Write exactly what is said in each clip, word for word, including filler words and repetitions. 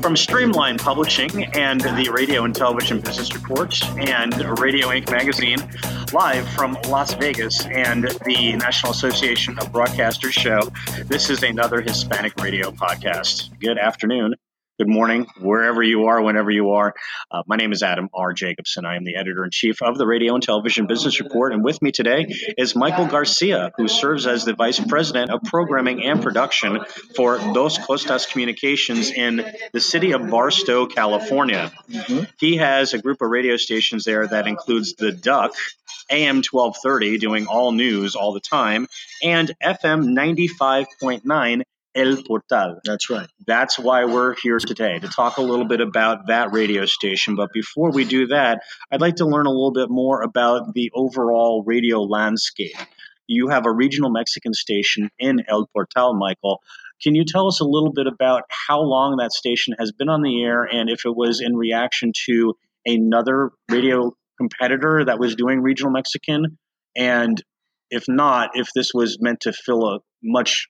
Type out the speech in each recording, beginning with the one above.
From Streamline Publishing and the Radio and Television Business Report and Radio Inc magazine, live from Las Vegas and the National Association of Broadcasters show, this is another Hispanic radio podcast. Good afternoon. Good morning, wherever you are, whenever you are. Uh, my name is Adam R. Jacobson. I am the editor-in-chief of the Radio and Television Business Report, and with me today is Michael Garcia, who serves as the Vice President of Programming and Production for Dos Costas Communications in the city of Barstow, California. Mm-hmm. He has a group of radio stations there that includes The Duck, A M twelve thirty, doing all news all the time, and F M ninety-five point nine, El Portal. That's right. That's why we're here today, to talk a little bit about that radio station. But before we do that, I'd like to learn a little bit more about the overall radio landscape. You have a regional Mexican station in El Portal, Michael. Can you tell us a little bit about how long that station has been on the air, and if it was in reaction to another radio competitor that was doing regional Mexican? And if not, if this was meant to fill a much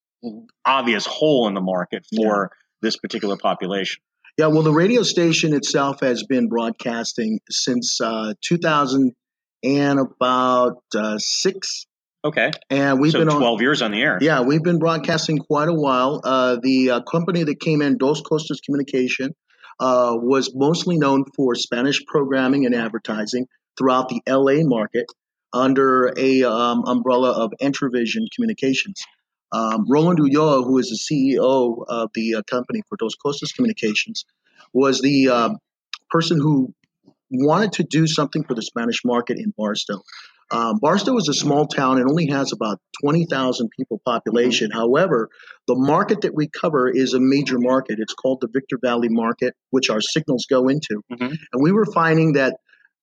obvious hole in the market for yeah. this particular population. Yeah, well, the radio station itself has been broadcasting since uh, two thousand and about uh, six. Okay. And we've so been twelve on, years on the air. Yeah, we've been broadcasting quite a while. Uh, the uh, company that came in, Dos Costas Communication, uh, was mostly known for Spanish programming and advertising throughout the L A market under a um, umbrella of Entravision Communications. Um, Roland Ulloa, who is the C E O of the uh, company for Dos Costas Communications, was the uh, person who wanted to do something for the Spanish market in Barstow. Um, Barstow is a small town and only has about twenty thousand people population. Mm-hmm. However, the market that we cover is a major market. It's called the Victor Valley market, which our signals go into. Mm-hmm. And we were finding that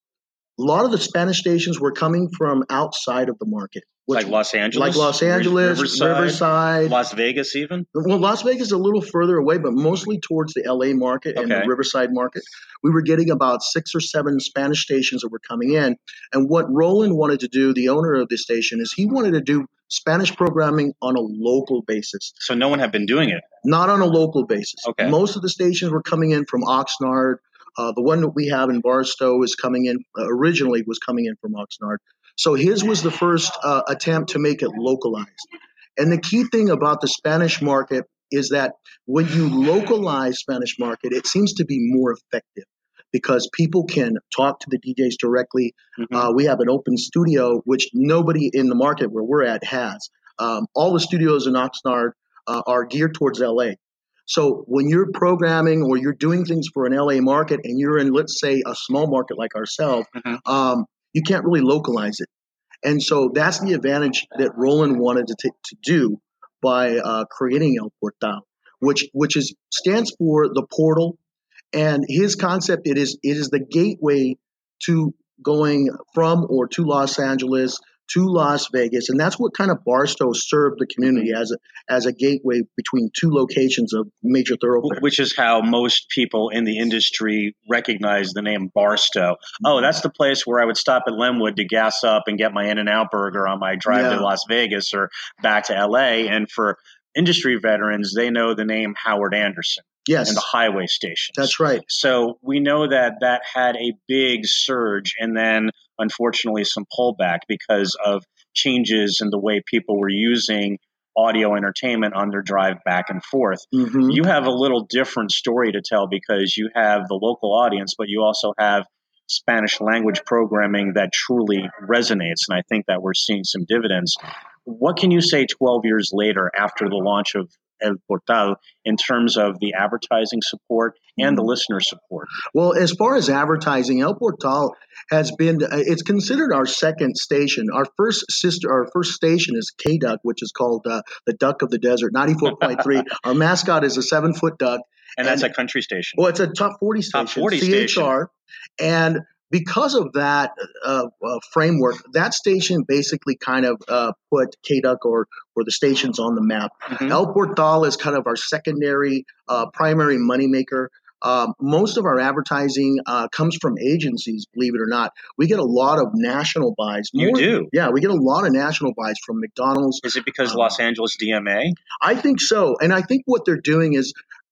a lot of the Spanish stations were coming from outside of the market. Which, like Los Angeles? Like Los Angeles, Riverside, Riverside. Las Vegas even? Well, Las Vegas is a little further away, but mostly towards the L A market and okay. the Riverside market. We were getting about six or seven Spanish stations that were coming in. And what Roland wanted to do, the owner of the station, is he wanted to do Spanish programming on a local basis. So no one had been doing it? Not on a local basis. Okay. Most of the stations were coming in from Oxnard. Uh, the one that we have in Barstow is coming in, uh, originally was coming in from Oxnard. So his was the first uh, attempt to make it localized. And the key thing about the Spanish market is that when you localize Spanish market, it seems to be more effective because people can talk to the D Js directly. Mm-hmm. Uh, we have an open studio, which nobody in the market where we're at has. Um, all the studios in Oxnard uh, are geared towards L A. So when you're programming or you're doing things for an L A market and you're in, let's say, a small market like ourselves, mm-hmm. um, you can't really localize it. And so that's the advantage that Roland wanted to t- to do by uh, creating El Portal, which which is stands for the portal. And his concept, it is it is the gateway to going from or to Los Angeles, to Las Vegas. And that's what kind of Barstow served the community as a, as a gateway between two locations of major thoroughfares. Which is how most people in the industry recognize the name Barstow. Oh, that's the place where I would stop at Lenwood to gas up and get my In-N-Out burger on my drive yeah. to Las Vegas or back to L A. And for industry veterans, they know the name Howard Anderson. Yes. And the highway stations. That's right. So we know that that had a big surge and then, unfortunately, some pullback because of changes in the way people were using audio entertainment on their drive back and forth. Mm-hmm. You have a little different story to tell because you have the local audience, but you also have Spanish language programming that truly resonates. And I think that we're seeing some dividends. What can you say twelve years later after the launch of El Portal in terms of the advertising support and the listener support? Well, as far as advertising, El Portal has been, it's considered our second station. Our first sister, our first station is K-Duck, which is called uh, the Duck of the Desert, ninety-four point three. Our mascot is a seven-foot duck. And, and that's a country station. Well, it's a top forty station, top forty C H R. Station. And because of that uh, uh, framework, that station basically kind of uh, put K-Duck or or the stations on the map. Mm-hmm. El Portal is kind of our secondary, uh, primary moneymaker. Um, most of our advertising uh, comes from agencies, believe it or not. We get a lot of national buys. More, you do? Yeah, we get a lot of national buys from McDonald's. Is it because um, Los Angeles D M A? I think so. And I think what they're doing is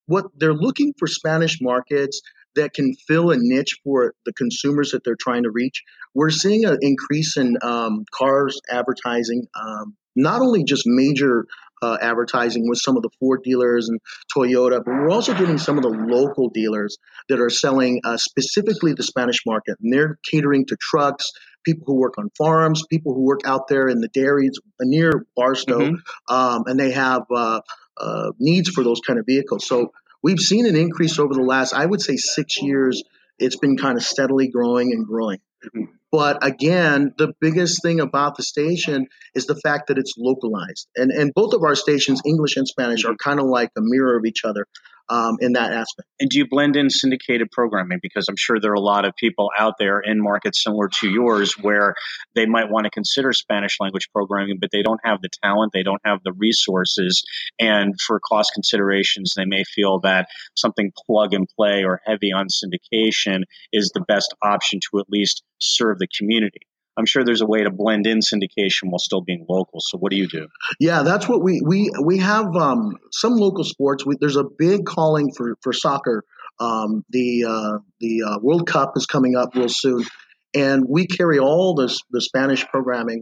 what they're looking for Spanish markets that can fill a niche for the consumers that they're trying to reach. We're seeing an increase in um, cars advertising, um, not only just major uh, advertising with some of the Ford dealers and Toyota, but we're also getting some of the local dealers that are selling uh, specifically the Spanish market. And they're catering to trucks, people who work on farms, people who work out there in the dairies near Barstow, mm-hmm. um, and they have uh, uh, needs for those kind of vehicles. So we've seen an increase over the last, I would say, six years. It's been kind of steadily growing and growing. Mm-hmm. But again, the biggest thing about the station is the fact that it's localized. And and both of our stations, English and Spanish, mm-hmm. are kind of like a mirror of each other um, in that aspect. And do you blend in syndicated programming? Because I'm sure there are a lot of people out there in markets similar to yours where they might want to consider Spanish language programming, but they don't have the talent, they don't have the resources, and for cost considerations, they may feel that something plug and play or heavy on syndication is the best option to at least serve the community. I'm sure there's a way to blend in syndication while still being local. So what do you do? Yeah, that's what we we we have um, some local sports. We, there's a big calling for for soccer. Um, the uh, the uh, World Cup is coming up real soon, and we carry all this the Spanish programming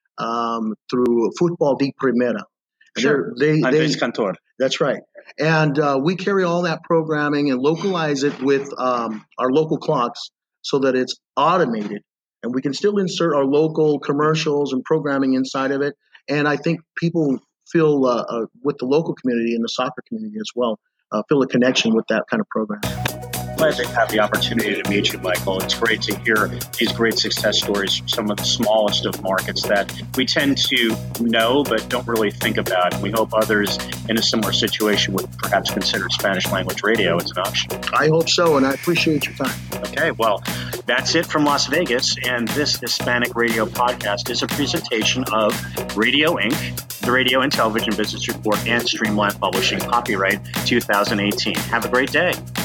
um, through Football de Primera. Sure, they, Andres they, Cantor. That's right, and uh, we carry all that programming and localize it with um, our local clocks so that it's automated. And we can still insert our local commercials and programming inside of it. And I think people feel, uh, uh, with the local community and the soccer community as well, uh, feel a connection with that kind of program. Glad to have the opportunity to meet you, Michael. It's great to hear these great success stories from some of the smallest of markets that we tend to know but don't really think about. And we hope others in a similar situation would perhaps consider Spanish language radio as an option. I hope so, and I appreciate your time. Okay, well, that's it from Las Vegas, and this Hispanic Radio Podcast is a presentation of Radio Incorporated, the Radio and Television Business Report, and Streamline Publishing, copyright two thousand eighteen. Have a great day.